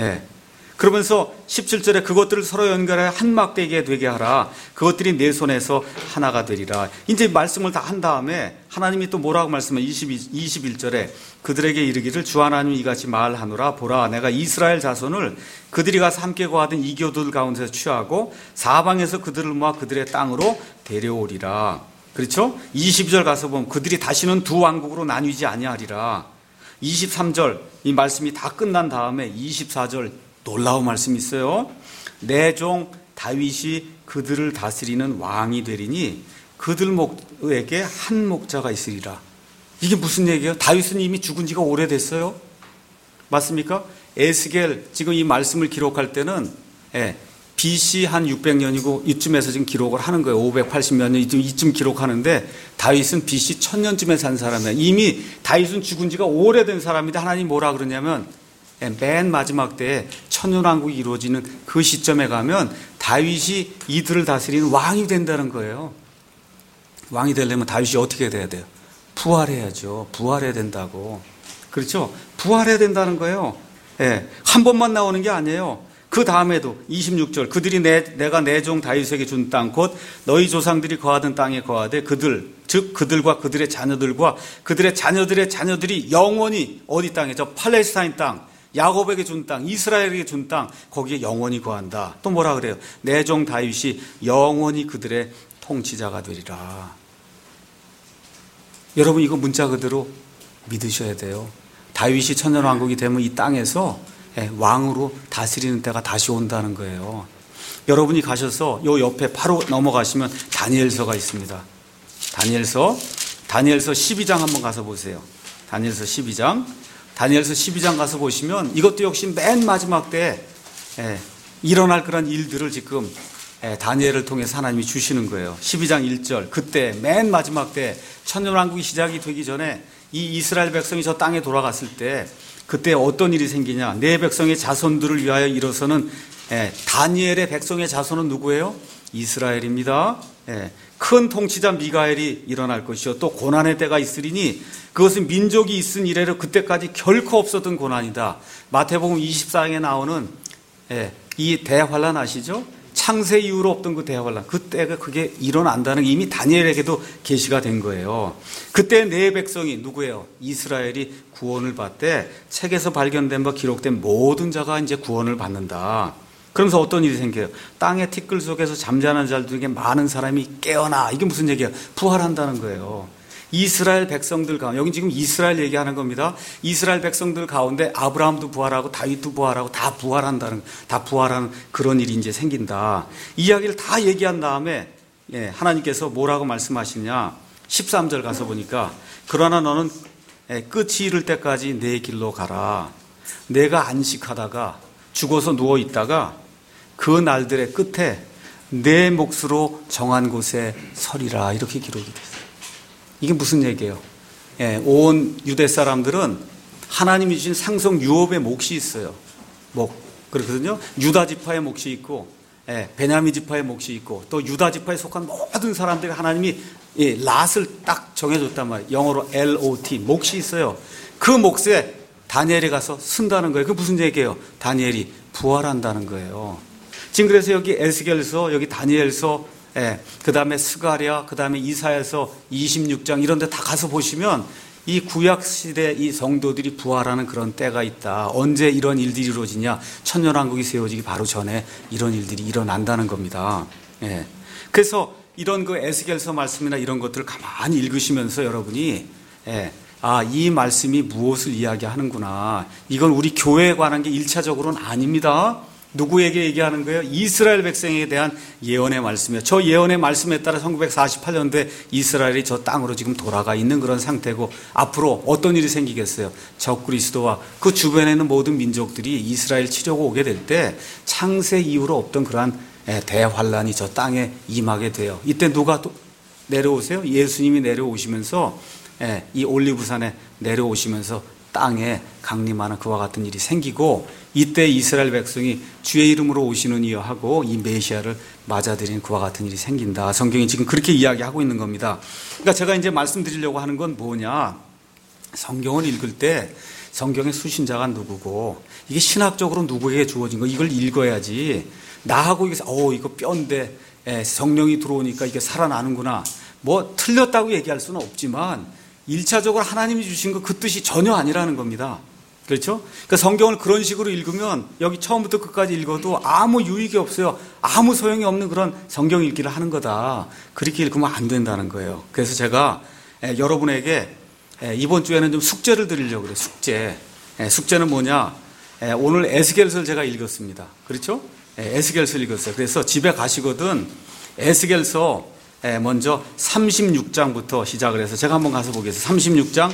S1: 그러면서 17절에 그것들을 서로 연결하여 한 막대기에 되게 하라. 그것들이 내 손에서 하나가 되리라. 이제 말씀을 다 한 다음에 하나님이 또 뭐라고 말씀해? 21절에 그들에게 이르기를 주 하나님이 이같이 말하노라. 보라, 내가 이스라엘 자손을 그들이 가서 함께 거하던 이교들 가운데서 취하고 사방에서 그들을 모아 그들의 땅으로 데려오리라. 그렇죠? 22절 가서 보면 그들이 다시는 두 왕국으로 나뉘지 아니하리라. 23절 이 말씀이 다 끝난 다음에 24절 놀라운 말씀이 있어요. 내 종 다윗이 그들을 다스리는 왕이 되리니 그들에게 한 목자가 있으리라. 이게 무슨 얘기예요? 다윗은 이미 죽은 지가 오래됐어요. 맞습니까? 에스겔 지금 이 말씀을 기록할 때는 BC 한 600년이고 이쯤에서 지금 기록을 하는 거예요. 580몇 년 이쯤 기록하는데 다윗은 BC 1000년쯤에 산 사람이에요. 이미 다윗은 죽은 지가 오래된 사람인데 하나님 뭐라 그러냐면 맨 마지막 때에 천년왕국이 이루어지는 그 시점에 가면 다윗이 이들을 다스리는 왕이 된다는 거예요. 왕이 되려면 다윗이 어떻게 돼야 돼요? 부활해야죠. 부활해야 된다고. 그렇죠? 부활해야 된다는 거예요. 한 번만 나오는 게 아니에요. 그 다음에도 26절 그들이 내가 내 종 다윗에게 준 땅 곧 너희 조상들이 거하던 땅에 거하되 그들 즉 그들과 그들의 자녀들과 그들의 자녀들의 자녀들이 영원히 어디 땅에 저 팔레스타인 땅 야곱에게 준 땅, 이스라엘에게 준 땅, 거기에 영원히 거한다. 또 뭐라 그래요? 내 종 다윗이 영원히 그들의 통치자가 되리라. 여러분 이거 문자 그대로 믿으셔야 돼요. 다윗이 천년왕국이 되면 이 땅에서 왕으로 다스리는 때가 다시 온다는 거예요. 여러분이 가셔서 요 옆에 바로 넘어가시면 다니엘서가 있습니다. 다니엘서 12장 한번 가서 보세요. 다니엘서 12장 가서 보시면 이것도 역시 맨 마지막 때 일어날 그런 일들을 지금 다니엘을 통해서 하나님이 주시는 거예요. 12장 1절 그때 맨 마지막 때 천년왕국이 시작이 되기 전에 이 이스라엘 백성이 저 땅에 돌아갔을 때 그때 어떤 일이 생기냐. 내 백성의 자손들을 위하여 일어서는 다니엘의 백성의 자손은 누구예요? 이스라엘입니다. 큰 통치자 미가엘이 일어날 것이요 또 고난의 때가 있으리니 그것은 민족이 있은 이래로 그때까지 결코 없었던 고난이다. 마태복음 24장에 나오는 이 대환란 아시죠? 창세 이후로 없던 그 대환란 그때가 그게 일어난다는 게 이미 다니엘에게도 계시가 된 거예요. 그때 내 백성이 누구예요? 이스라엘이 구원을 받되 책에서 발견된 바 기록된 모든 자가 이제 구원을 받는다. 그러면서 어떤 일이 생겨요? 땅의 티끌 속에서 잠자는 자들 중에 많은 사람이 깨어나. 이게 무슨 얘기예요? 부활한다는 거예요. 이스라엘 백성들 가운데, 여기 지금 이스라엘 얘기하는 겁니다. 이스라엘 백성들 가운데 아브라함도 부활하고 다윗도 부활하고 다 부활하는 그런 일이 이제 생긴다. 이야기를 다 얘기한 다음에 하나님께서 뭐라고 말씀하시냐? 13절 가서 보니까 그러나 너는 끝이 이를 때까지 내 길로 가라. 내가 안식하다가 죽어서 누워 있다가 그 날들의 끝에 내 몫으로 정한 곳에 서리라. 이렇게 기록이 됐어요. 이게 무슨 얘기예요? 온 유대 사람들은 하나님이 주신 상속 유업의 몫이 있어요. 그렇거든요. 유다 지파의 몫이 있고 베냐민 지파의 몫이 있고 또 유다 지파에 속한 모든 사람들이 하나님이 랏을 딱 정해줬단 말이에요. 영어로 LOT 몫이 있어요. 그 몫에 다니엘이 가서 쓴다는 거예요. 그게 무슨 얘기예요? 다니엘이 부활한다는 거예요. 지금 그래서 여기 에스겔서, 여기 다니엘서, 그 다음에 스가랴, 그 다음에 이사야서 26장 이런 데 다 가서 보시면 이 구약시대 이 성도들이 부활하는 그런 때가 있다. 언제 이런 일들이 이루어지냐? 천년왕국이 세워지기 바로 전에 이런 일들이 일어난다는 겁니다. 예. 그래서 이런 그 에스겔서 말씀이나 이런 것들을 가만히 읽으시면서 여러분이 이 말씀이 무엇을 이야기하는구나. 이건 우리 교회에 관한 게 1차적으로는 아닙니다. 누구에게 얘기하는 거예요? 이스라엘 백성에 대한 예언의 말씀이에요. 저 예언의 말씀에 따라 1948년도에 이스라엘이 저 땅으로 지금 돌아가 있는 그런 상태고, 앞으로 어떤 일이 생기겠어요? 적그리스도와 그 주변에 있는 모든 민족들이 이스라엘 치려고 오게 될 때 창세 이후로 없던 그러한 대환란이 저 땅에 임하게 돼요. 이때 누가 또 내려오세요? 예수님이 내려오시면서 이 올리브산에 내려오시면서 땅에 강림하는 그와 같은 일이 생기고, 이때 이스라엘 백성이 주의 이름으로 오시는 이여 하고 이 메시아를 맞아들이는 그와 같은 일이 생긴다. 성경이 지금 그렇게 이야기하고 있는 겁니다. 그러니까 제가 이제 말씀드리려고 하는 건 뭐냐? 성경을 읽을 때 성경의 수신자가 누구고, 이게 신학적으로 누구에게 주어진 거, 이걸 읽어야지 나하고 이거 뼈인데 성령이 들어오니까 이게 살아나는구나, 뭐 틀렸다고 얘기할 수는 없지만 1차적으로 하나님이 주신 거 그 뜻이 전혀 아니라는 겁니다. 그렇죠? 그러니까 성경을 그런 식으로 읽으면 여기 처음부터 끝까지 읽어도 아무 유익이 없어요. 아무 소용이 없는 그런 성경 읽기를 하는 거다. 그렇게 읽으면 안 된다는 거예요. 그래서 제가 여러분에게 이번 주에는 좀 숙제를 드리려고 그래요. 숙제는 뭐냐? 오늘 에스겔서를 제가 읽었습니다. 그렇죠? 에스겔서를 읽었어요. 그래서 집에 가시거든 에스겔서 먼저 36장부터 시작을 해서 제가 한번 가서 보겠습니다. 36장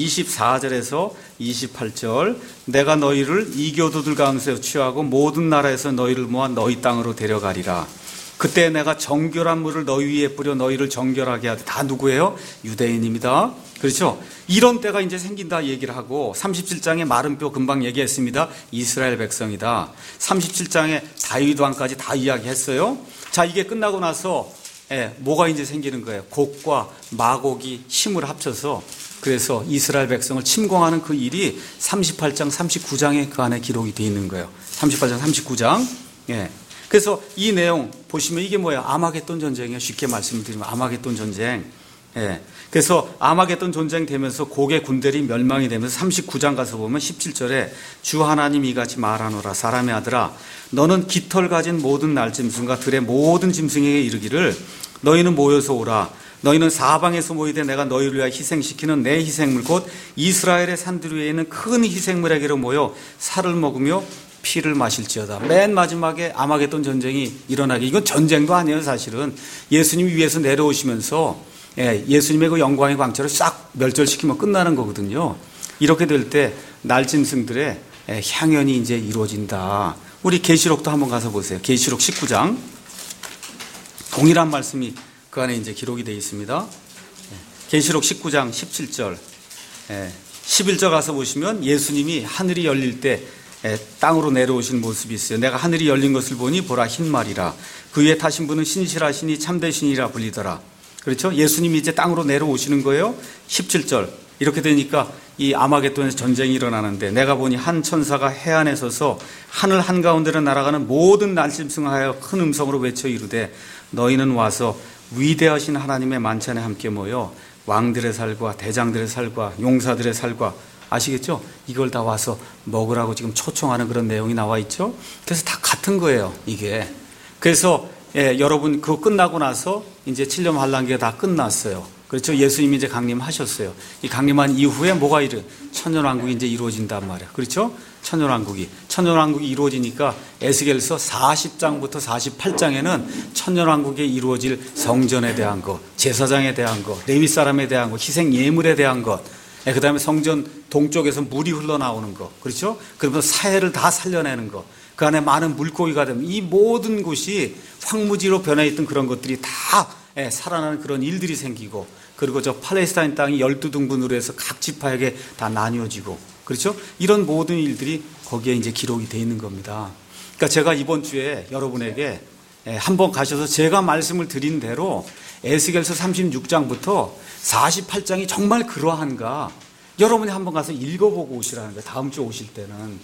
S1: 24절에서 28절. 내가 너희를 이교도들 가운데서 취하고 모든 나라에서 너희를 모아 너희 땅으로 데려가리라. 그때 내가 정결한 물을 너희 위에 뿌려 너희를 정결하게 하되. 다 누구예요? 유대인입니다. 그렇죠? 이런 때가 이제 생긴다 얘기를 하고, 37장에 마른 뼈 금방 얘기했습니다. 이스라엘 백성이다. 37장에 다윗 왕까지 다 이야기했어요. 자, 이게 끝나고 나서 뭐가 이제 생기는 거예요? 곡과 마곡이 힘을 합쳐서, 그래서 이스라엘 백성을 침공하는 그 일이 38장, 39장에 그 안에 기록이 되어 있는 거예요. 38장, 39장. 그래서 이 내용 보시면 이게 뭐예요? 아마겟돈 전쟁이에요. 쉽게 말씀드리면 아마겟돈 전쟁. 그래서 아마겟돈 전쟁 되면서 곡의 군대들이 멸망이 되면서 39장 가서 보면 17절에 주 하나님 이같이 말하노라. 사람의 아들아, 너는 깃털 가진 모든 날짐승과 들의 모든 짐승에게 이르기를 너희는 모여서 오라. 너희는 사방에서 모이되 내가 너희를 위하여 희생시키는 내 희생물 곧 이스라엘의 산들 위에 있는 큰 희생물에게로 모여 살을 먹으며 피를 마실지어다. 맨 마지막에 아마겟돈 전쟁이 일어나게. 이건 전쟁도 아니에요. 사실은 예수님이 위에서 내려오시면서 예수님의 그 영광의 광채를 싹 멸절시키면 끝나는 거거든요. 이렇게 될 때 날짐승들의 향연이 이제 이루어진다. 우리 계시록도 한번 가서 보세요. 계시록 19장. 동일한 말씀이 그 안에 이제 기록이 되어 있습니다. 계시록 19장 17절, 11절 가서 보시면 예수님이 하늘이 열릴 때 땅으로 내려오신 모습이 있어요. 내가 하늘이 열린 것을 보니 보라 흰말이라. 그 위에 타신 분은 신실하시니 참되시니라 불리더라. 그렇죠? 예수님이 이제 땅으로 내려오시는 거예요. 17절. 이렇게 되니까 이 아마겟돈에서 전쟁이 일어나는데, 내가 보니 한 천사가 해안에 서서 하늘 한가운데로 날아가는 모든 날짐승을 하여 큰 음성으로 외쳐 이르되 너희는 와서 위대하신 하나님의 만찬에 함께 모여 왕들의 살과 대장들의 살과 용사들의 살과, 아시겠죠? 이걸 다 와서 먹으라고 지금 초청하는 그런 내용이 나와 있죠. 그래서 다 같은 거예요, 이게. 그래서 여러분 그거 끝나고 나서 이제 7년 환란기가 다 끝났어요. 그렇죠? 예수님이 이제 강림하셨어요. 이 강림한 이후에 뭐가 천년왕국이 이제 이루어진단 말이에요. 그렇죠? 천년왕국이 이루어지니까 에스겔서 40장부터 48장에는 천년왕국에 이루어질 성전에 대한 것, 제사장에 대한 것, 레위 사람에 대한 것, 희생 예물에 대한 것, 그 다음에 성전 동쪽에서 물이 흘러나오는 것, 그렇죠? 그러면서 사해를 다 살려내는 것, 그 안에 많은 물고기가 되면 이 모든 곳이 황무지로 변해있던 그런 것들이 다 살아나는 그런 일들이 생기고, 그리고 저 팔레스타인 땅이 12등분으로 해서 각 지파에게 다 나뉘어지고, 그렇죠? 이런 모든 일들이 거기에 이제 기록이 되어 있는 겁니다. 그러니까 제가 이번 주에 여러분에게 한번 가셔서 제가 말씀을 드린 대로 에스겔서 36장부터 48장이 정말 그러한가 여러분이 한번 가서 읽어보고 오시라는 거예요. 다음 주 오실 때는.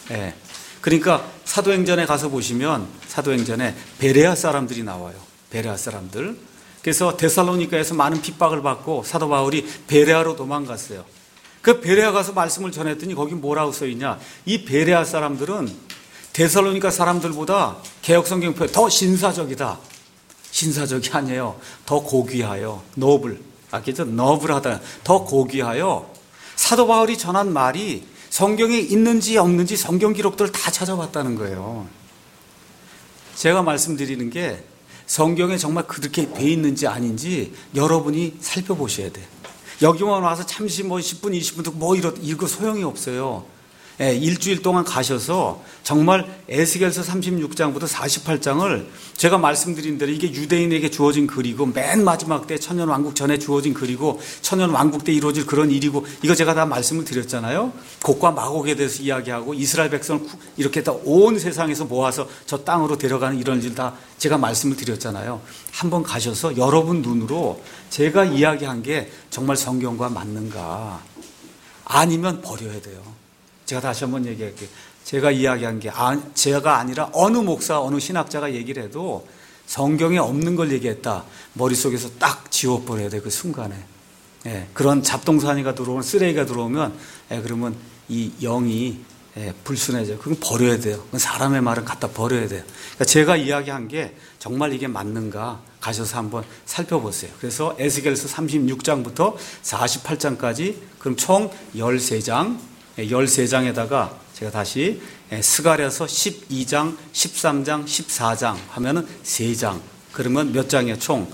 S1: 그러니까 사도행전에 가서 보시면 사도행전에 베레아 사람들이 나와요. 베레아 사람들. 그래서 데살로니가에서 많은 핍박을 받고 사도 바울이 베레아로 도망갔어요. 그 베레아 가서 말씀을 전했더니 거기 뭐라고 써있냐. 이 베레아 사람들은 데살로니가 사람들보다 개역성경 표현 더 신사적이다. 신사적이 아니에요. 더 고귀하여. 노블. 아시죠? 너블하다. 더 고귀하여. 사도 바울이 전한 말이 성경에 있는지 없는지 성경 기록들을 다 찾아봤다는 거예요. 제가 말씀드리는 게 성경에 정말 그렇게 돼 있는지 아닌지 여러분이 살펴보셔야 돼요. 여기만 와서 잠시 10분, 20분 듣고 이거 소용이 없어요. 예, 일주일 동안 가셔서 정말 에스겔서 36장부터 48장을 제가 말씀드린 대로 이게 유대인에게 주어진 글이고 맨 마지막 때 천년왕국 전에 주어진 글이고 천년왕국 때 이루어질 그런 일이고 이거 제가 다 말씀을 드렸잖아요. 곡과 마곡에 대해서 이야기하고 이스라엘 백성을 이렇게 다 온 세상에서 모아서 저 땅으로 데려가는 이런 일 다 제가 말씀을 드렸잖아요. 한번 가셔서 여러분 눈으로 제가 이야기한 게 정말 성경과 맞는가 아니면 버려야 돼요. 제가 다시 한번 얘기할게요. 제가 이야기한 게 제가 아니라 어느 목사, 어느 신학자가 얘기를 해도 성경에 없는 걸 얘기했다. 머릿속에서 딱 지워버려야 돼, 그 순간에. 예, 그런 잡동사니가 들어오면, 쓰레기가 들어오면, 그러면 이 영이 불순해져요. 그건 버려야 돼요. 그건 사람의 말은 갖다 버려야 돼요. 그러니까 제가 이야기한 게 정말 이게 맞는가 가셔서 한번 살펴보세요. 그래서 에스겔서 36장부터 48장까지 그럼 총 13장, 13장에다가 제가 다시 스가랴서 12장, 13장, 14장 하면은 3장. 그러면 몇 장이에요? 총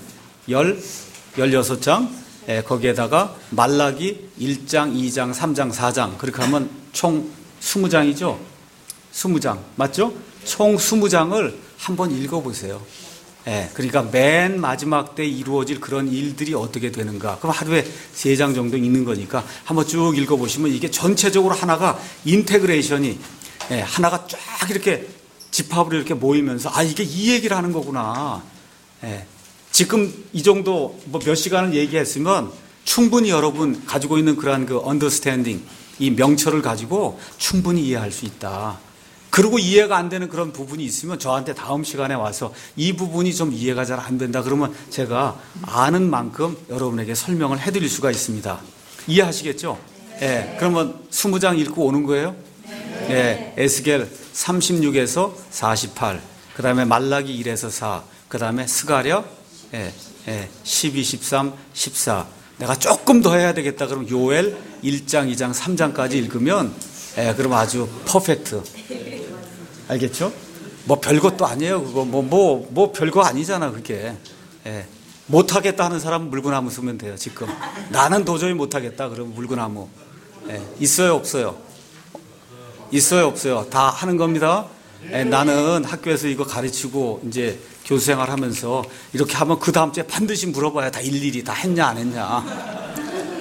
S1: 16장. 거기에다가 말라기 1장, 2장, 3장, 4장. 그렇게 하면 총 20장이죠? 20장. 맞죠? 총 20장을 한번 읽어보세요. 그러니까 맨 마지막 때 이루어질 그런 일들이 어떻게 되는가. 그럼 하루에 3장 정도 읽는 거니까 한번 쭉 읽어보시면 이게 전체적으로 하나가 인테그레이션이 하나가 쫙 이렇게 집합으로 이렇게 모이면서 이게 이 얘기를 하는 거구나. 지금 이 정도 몇 시간을 얘기했으면 충분히 여러분 가지고 있는 그러한 그 언더스탠딩, 이 명철을 가지고 충분히 이해할 수 있다. 그리고 이해가 안 되는 그런 부분이 있으면 저한테 다음 시간에 와서 이 부분이 좀 이해가 잘 안 된다 그러면 제가 아는 만큼 여러분에게 설명을 해드릴 수가 있습니다. 이해하시겠죠? 그러면 20장 읽고 오는 거예요? 에스겔 36에서 48, 그 다음에 말라기 1에서 4, 그 다음에 스가랴 12, 13, 14. 내가 조금 더 해야 되겠다 그러면 요엘 1장, 2장, 3장까지 읽으면 그럼 아주 퍼펙트. 알겠죠? 뭐 별것도 아니에요. 그거 뭐 별거 아니잖아, 그게. 못하겠다 하는 사람은 물구나무 쓰면 돼요, 지금. 나는 도저히 못하겠다. 그러면 물구나무. 있어요, 없어요? 있어요, 없어요? 다 하는 겁니다. 나는 학교에서 이거 가르치고 이제 교수 생활 하면서 이렇게 하면 그 다음 주에 반드시 물어봐야 다 일일이 다 했냐, 안 했냐.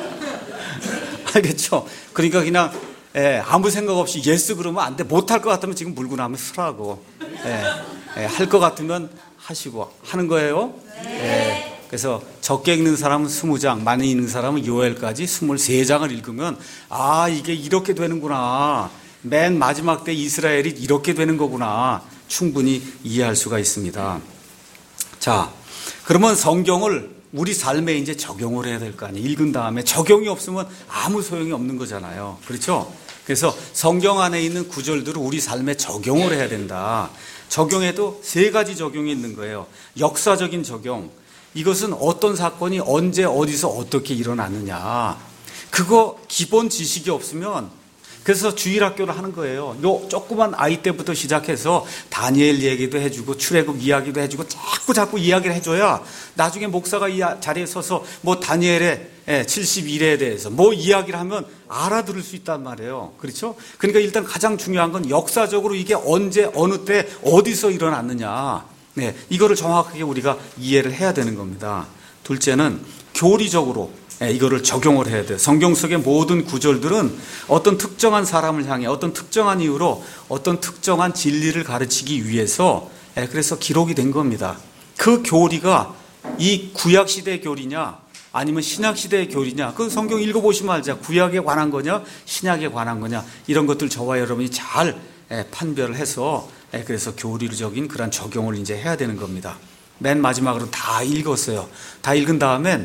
S1: 알겠죠? 그러니까 그냥 아무 생각 없이 예스 그러면 안 돼. 못할 것 같으면 지금 물구나무 쓰라고. 할 것 같으면 하시고 하는 거예요. 그래서 적게 읽는 사람은 20장, 많이 읽는 사람은 요엘까지 23장을 읽으면 이게 이렇게 되는구나. 맨 마지막 때 이스라엘이 이렇게 되는 거구나. 충분히 이해할 수가 있습니다. 자, 그러면 성경을 우리 삶에 이제 적용을 해야 될 거 아니에요. 읽은 다음에 적용이 없으면 아무 소용이 없는 거잖아요. 그렇죠? 그래서 성경 안에 있는 구절들을 우리 삶에 적용을 해야 된다. 적용해도 3가지 적용이 있는 거예요. 역사적인 적용. 이것은 어떤 사건이 언제 어디서 어떻게 일어났느냐. 그거 기본 지식이 없으면 그래서 주일학교를 하는 거예요. 요 조그만 아이 때부터 시작해서 다니엘 얘기도 해주고 출애굽 이야기도 해주고 자꾸 이야기를 해줘야 나중에 목사가 이 자리에 서서 뭐 다니엘의 71회에 대해서 뭐 이야기를 하면 알아들을 수 있단 말이에요. 그렇죠? 그러니까 일단 가장 중요한 건 역사적으로 이게 언제 어느 때 어디서 일어났느냐. 이거를 정확하게 우리가 이해를 해야 되는 겁니다. 둘째는 교리적으로 이거를 적용을 해야 돼요. 성경 속의 모든 구절들은 어떤 특정한 사람을 향해 어떤 특정한 이유로 어떤 특정한 진리를 가르치기 위해서 그래서 기록이 된 겁니다. 그 교리가 이 구약시대의 교리냐 아니면 신약시대의 교리냐, 그 성경 읽어보시면 알죠. 구약에 관한 거냐 신약에 관한 거냐, 이런 것들 저와 여러분이 잘 판별을 해서 그래서 교리적인 그런 적용을 이제 해야 되는 겁니다. 맨 마지막으로 다 읽었어요. 다 읽은 다음엔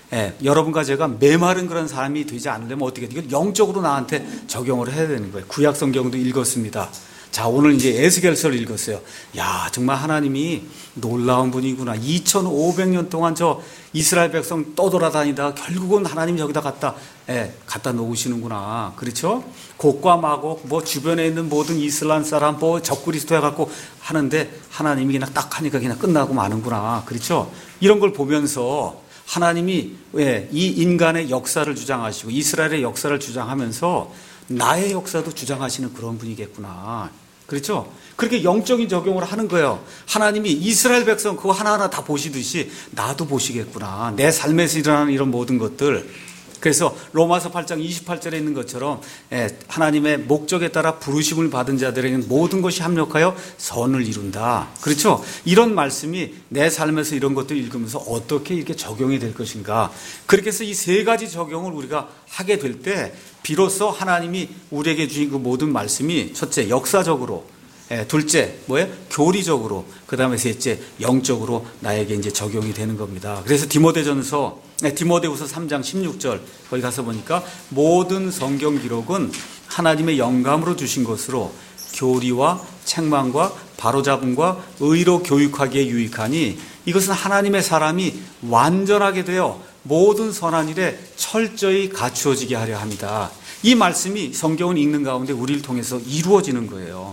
S1: 여러분과 제가 메마른 그런 사람이 되지 않으려면 어떻게 해요? 이걸 영적으로 나한테 적용을 해야 되는 거예요. 구약 성경도 읽었습니다. 자, 오늘 이제 에스겔서를 읽었어요. 야, 정말 하나님이 놀라운 분이구나. 2500년 동안 저 이스라엘 백성 떠돌아다니다 결국은 하나님이 저기다 갖다 놓으시는구나. 그렇죠? 곡과 마곡, 주변에 있는 모든 이슬람 사람, 적그리스도 해갖고 하는데 하나님이 그냥 딱 하니까 그냥 끝나고 마는구나. 그렇죠? 이런 걸 보면서 하나님이 이 인간의 역사를 주장하시고 이스라엘의 역사를 주장하면서 나의 역사도 주장하시는 그런 분이겠구나. 그렇죠? 그렇게 영적인 적용을 하는 거예요. 하나님이 이스라엘 백성 그거 하나하나 다 보시듯이 나도 보시겠구나. 내 삶에서 일어나는 이런 모든 것들. 그래서 로마서 8장 28절에 있는 것처럼 하나님의 목적에 따라 부르심을 받은 자들에게는 모든 것이 합력하여 선을 이룬다. 그렇죠? 이런 말씀이 내 삶에서 이런 것들 읽으면서 어떻게 이렇게 적용이 될 것인가. 그렇게 해서 이 세 가지 적용을 우리가 하게 될 때 비로소 하나님이 우리에게 주신 그 모든 말씀이 첫째 역사적으로, 둘째 교리적으로, 그 다음에 셋째 영적으로 나에게 이제 적용이 되는 겁니다. 그래서 디모데후서 3장 16절 거기 가서 보니까 모든 성경 기록은 하나님의 영감으로 주신 것으로 교리와 책망과 바로잡음과 의로 교육하기에 유익하니 이것은 하나님의 사람이 완전하게 되어 모든 선한 일에 철저히 갖추어지게 하려 합니다. 이 말씀이 성경을 읽는 가운데 우리를 통해서 이루어지는 거예요.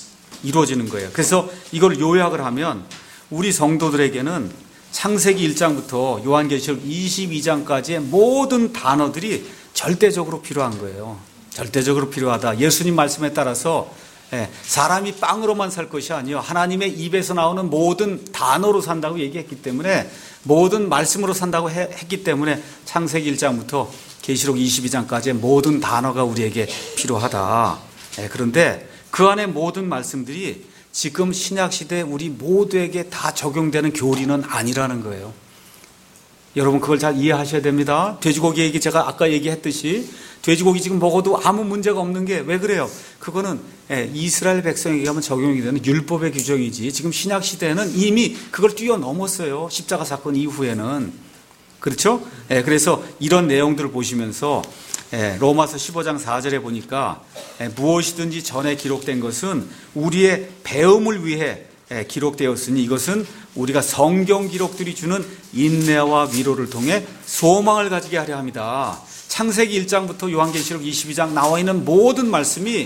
S1: 그래서 이걸 요약을 하면 우리 성도들에게는 창세기 1장부터 요한계시록 22장까지의 모든 단어들이 절대적으로 필요한 거예요. 절대적으로 필요하다. 예수님 말씀에 따라서 사람이 빵으로만 살 것이 아니요 하나님의 입에서 나오는 모든 단어로 산다고 얘기했기 때문에, 모든 말씀으로 산다고 했기 때문에 창세기 1장부터 계시록 22장까지의 모든 단어가 우리에게 필요하다. 그런데 그 안에 모든 말씀들이 지금 신약시대 우리 모두에게 다 적용되는 교리는 아니라는 거예요. 여러분 그걸 잘 이해하셔야 됩니다. 돼지고기 얘기 제가 아까 얘기했듯이 돼지고기 지금 먹어도 아무 문제가 없는 게 왜 그래요? 그거는 이스라엘 백성에게 하면 적용이 되는 율법의 규정이지 지금 신약시대에는 이미 그걸 뛰어넘었어요. 십자가 사건 이후에는. 그렇죠? 그래서 이런 내용들을 보시면서 로마서 15장 4절에 보니까 무엇이든지 전에 기록된 것은 우리의 배움을 위해 기록되었으니 이것은 우리가 성경 기록들이 주는 인내와 위로를 통해 소망을 가지게 하려 합니다. 창세기 1장부터 요한계시록 22장 나와 있는 모든 말씀이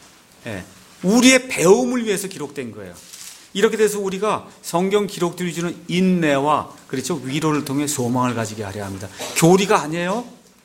S1: 우리의 배움을 위해서 기록된 거예요. 이렇게 돼서 우리가 성경 기록들이 주는 인내와 그렇죠 위로를 통해 소망을 가지게 하려 합니다. 교리가 아니에요.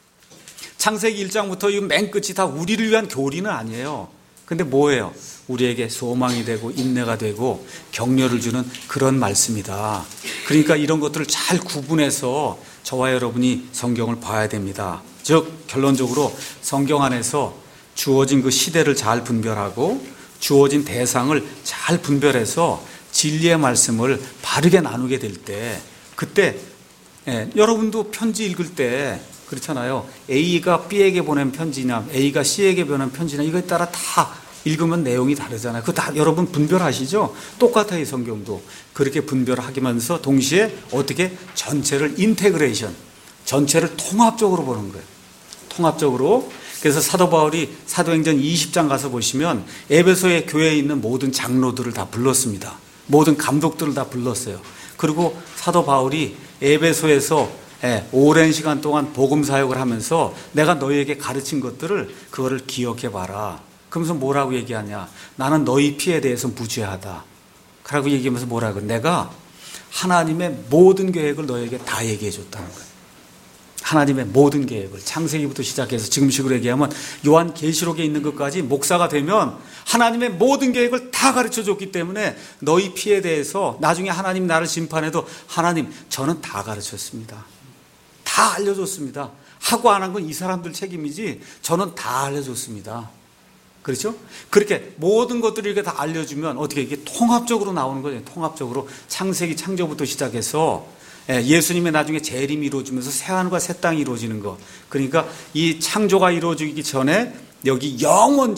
S1: 창세기 1장부터 이 맨 끝이 다 우리를 위한 교리는 아니에요. 근데 뭐예요? 우리에게 소망이 되고 인내가 되고 격려를 주는 그런 말씀이다. 그러니까 이런 것들을 잘 구분해서 저와 여러분이 성경을 봐야 됩니다. 즉 결론적으로 성경 안에서 주어진 그 시대를 잘 분별하고 주어진 대상을 잘 분별해서 진리의 말씀을 바르게 나누게 될 때, 그때 여러분도 편지 읽을 때 그렇잖아요. A가 B에게 보낸 편지냐 A가 C에게 보낸 편지냐 이거에 따라 다 읽으면 내용이 다르잖아요. 그거 다 여러분 분별하시죠? 똑같아요. 성경도 그렇게 분별하면서 동시에 어떻게 전체를 인테그레이션, 전체를 통합적으로 보는 거예요. 통합적으로. 그래서 사도 바울이 사도행전 20장 가서 보시면 에베소의 교회에 있는 모든 장로들을 다 불렀습니다. 모든 감독들을 다 불렀어요. 그리고 사도 바울이 에베소에서 오랜 시간 동안 복음 사역을 하면서 내가 너희에게 가르친 것들을 그거를 기억해 봐라. 그러면서 뭐라고 얘기하냐? 나는 너희 피에 대해서 무죄하다. 그러고 얘기하면서 뭐라고? 내가 하나님의 모든 계획을 너희에게 다 얘기해 줬다는 거예요. 하나님의 모든 계획을 창세기부터 시작해서 지금식으로 얘기하면 요한계시록에 있는 것까지 목사가 되면 하나님의 모든 계획을 다 가르쳐 줬기 때문에 너희 피에 대해서 나중에 하나님 나를 심판해도 하나님 저는 다 가르쳤습니다. 다 알려줬습니다. 하고 안 한 건 이 사람들 책임이지 저는 다 알려줬습니다. 그렇죠? 그렇게 모든 것들을 이렇게 다 알려주면 어떻게 이게 통합적으로 나오는 거예요. 통합적으로 창세기 창조부터 시작해서 예수님의 나중에 재림이 이루어지면서 새하늘과 새 땅이 이루어지는 것. 그러니까 이 창조가 이루어지기 전에 여기 영원전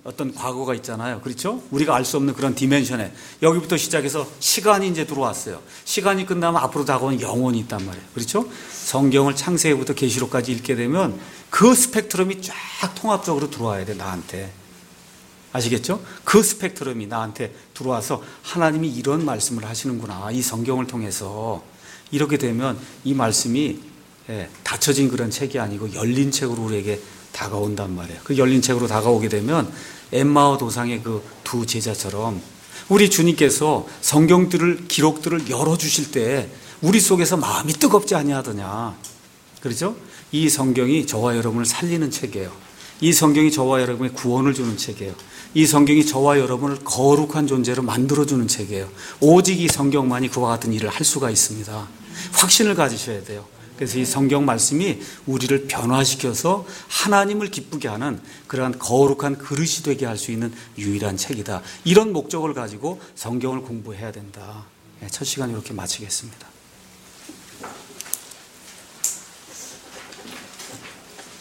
S1: 어떤 과거가 있잖아요. 그렇죠? 우리가 알 수 없는 그런 디멘션에 여기부터 시작해서 시간이 이제 들어왔어요. 시간이 끝나면 앞으로 다가오는 영혼이 있단 말이에요. 그렇죠? 성경을 창세기부터 계시록까지 읽게 되면 그 스펙트럼이 쫙 통합적으로 들어와야 돼, 나한테. 아시겠죠? 그 스펙트럼이 나한테 들어와서 하나님이 이런 말씀을 하시는구나. 이 성경을 통해서. 이렇게 되면 이 말씀이 닫혀진 그런 책이 아니고 열린 책으로 우리에게 다가온단 말이에요. 그 열린 책으로 다가오게 되면 엠마오 도상의 그 두 제자처럼 우리 주님께서 성경들을 기록들을 열어주실 때 우리 속에서 마음이 뜨겁지 아니하더냐. 그렇죠? 이 성경이 저와 여러분을 살리는 책이에요. 이 성경이 저와 여러분의 구원을 주는 책이에요. 이 성경이 저와 여러분을 거룩한 존재로 만들어주는 책이에요. 오직 이 성경만이 그와 같은 일을 할 수가 있습니다. 확신을 가지셔야 돼요. 그래서 이 성경 말씀이 우리를 변화시켜서 하나님을 기쁘게 하는 그러한 거룩한 그릇이 되게 할 수 있는 유일한 책이다. 이런 목적을 가지고 성경을 공부해야 된다. 첫 시간 이렇게 마치겠습니다.